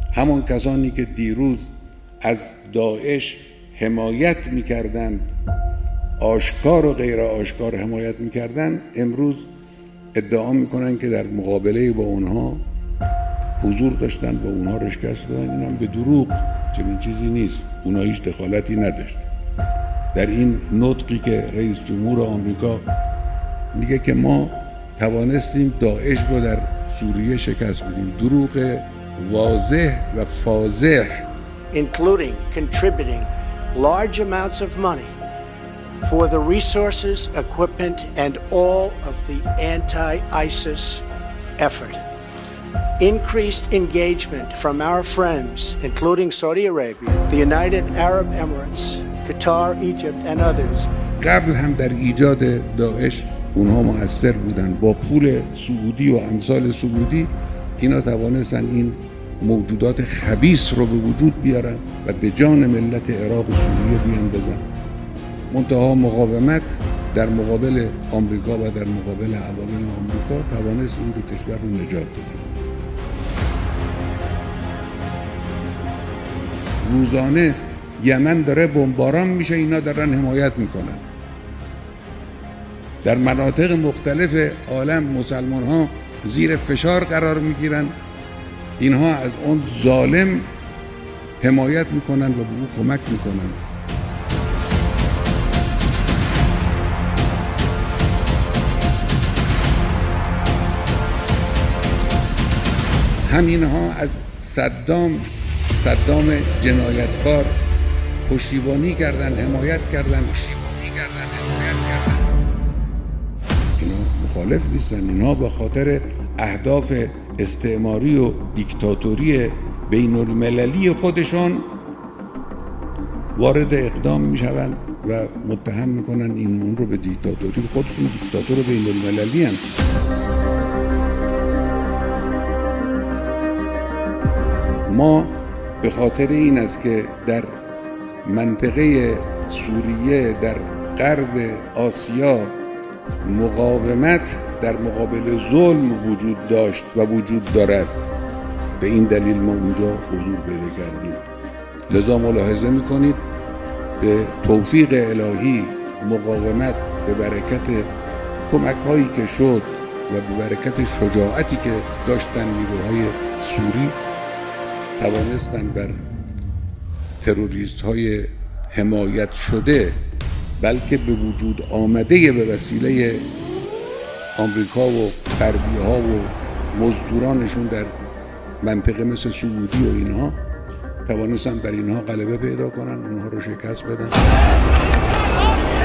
همان کسانی که دیروز از داعش حمایت میکردند، آشکار و غیر آشکار حمایت میکردند، امروز ادعا میکنن که در مقابله با اونها حضور داشتن، با اونها را شکست دادن. این هم به دروغ، چنین چیزی نیست. اونها هیچ دخالتی نداشت. در این نطقی که رئیس جمهور آمریکا میگه که ما توانستیم داعش رو در سوریه شکست بدیم، دروغ واضح و فاضح. Including contributing large amounts of money for the resources, equipment, and all of the anti-ISIS effort. Increased engagement from our friends, including Saudi Arabia, the United Arab Emirates, Qatar, Egypt, and others. قبل هم در ایجاد داعش اونها مؤثر بودن. با پول سعودی و امثال سعودی اینا توانستن این موجودات خبیث رو به وجود بیارن و به جان ملت عراق و سوریه بیاندازن. منتها مقاومت در مقابل آمریکا و در مقابل عوامل آمریکا توانست این دو کشور رو نجات بده. روزانه یمن داره بمباران میشه، اینا دارن حمایت میکنن. در مناطق مختلف عالم مسلمان ها زیر فشار قرار میگیرن، اینها از اون ظالم حمایت میکنن و به او کمک میکنن. همینها از صدام جنایتکار پشتیبانی کردن، حمایت کردن. اینا مخالف نیستن، اینا به خاطر اهداف استعماری و دیکتاتوری بین المللی خودشون وارد اقدام میشوند و متهم میکنن این اون رو به دیکتاتوری. خودشون دیکتاتور بین المللی هستند. ما به خاطر این است که در منطقه سوریه، در غرب آسیا مقاومت در مقابل ظلم وجود داشت و وجود دارد، به این دلیل ما اونجا حضور پیدا کردیم. لذا ملاحظه میکنید به توفیق الهی مقاومت به برکت کمک هایی که شد و به برکت شجاعتی که داشتن نیروهای سوری توانستن بر تروریست های حمایت شده، بلکه به وجود آمده به وسیله آمریکا و غربی ها و مزدورانشون در منطقه مثل سعودی و اینها، توانستن بر اینها غلبه پیدا کنن، اونها رو شکست بدن.